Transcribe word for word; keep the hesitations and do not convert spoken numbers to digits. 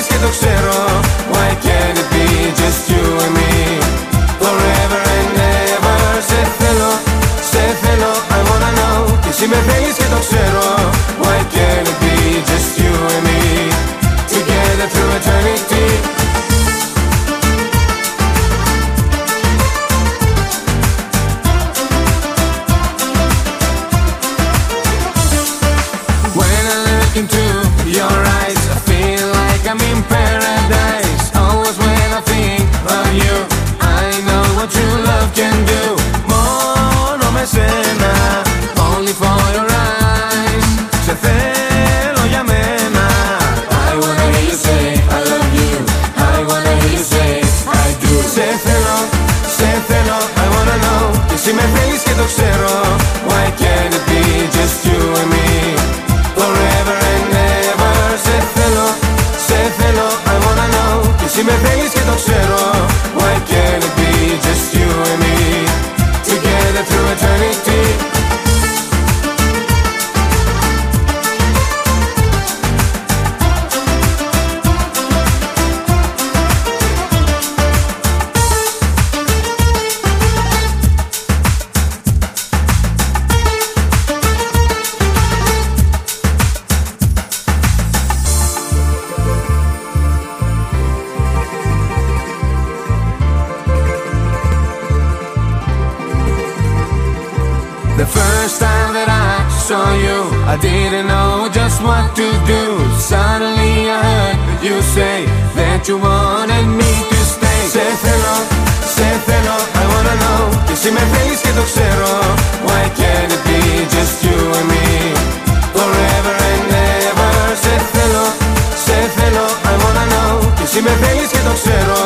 θέλεις και το ξέρω. Why can't it be just you and me? Forever and ever. Σε θέλω, σε θέλω, I wanna know. Και εσύ με θέλεις και το ξέρω. Why can't it be just you and me? Together through eternity. Into your eyes, I feel like I'm in paradise. Always when I think of you, I know what true love can do. Μόνο με σένα, only for your eyes. Σε θέλω για μένα. I wanna hear you say I love you. I wanna hear you say I do. Σε θέλω, σε θέλω, I wanna know. Και εσύ με θέλεις και το ξέρω. Why can't it be just you and me? Forever and ever. Σε θέλω, σε θέλω, I wanna know. Και εσύ με θέλεις και το ξέρω. Why can't it be just you and me? Together through eternity. The first time that I saw you, I didn't know just what to do. Suddenly I heard you say that you wanted me to stay. Σε θέλω, σε θέλω, I wanna know. Και εσύ με θέλεις και το ξέρω. Why can't it be just you and me? Forever and ever. Σε θέλω, σε θέλω, I wanna know. Και εσύ με θέλεις και το ξέρω.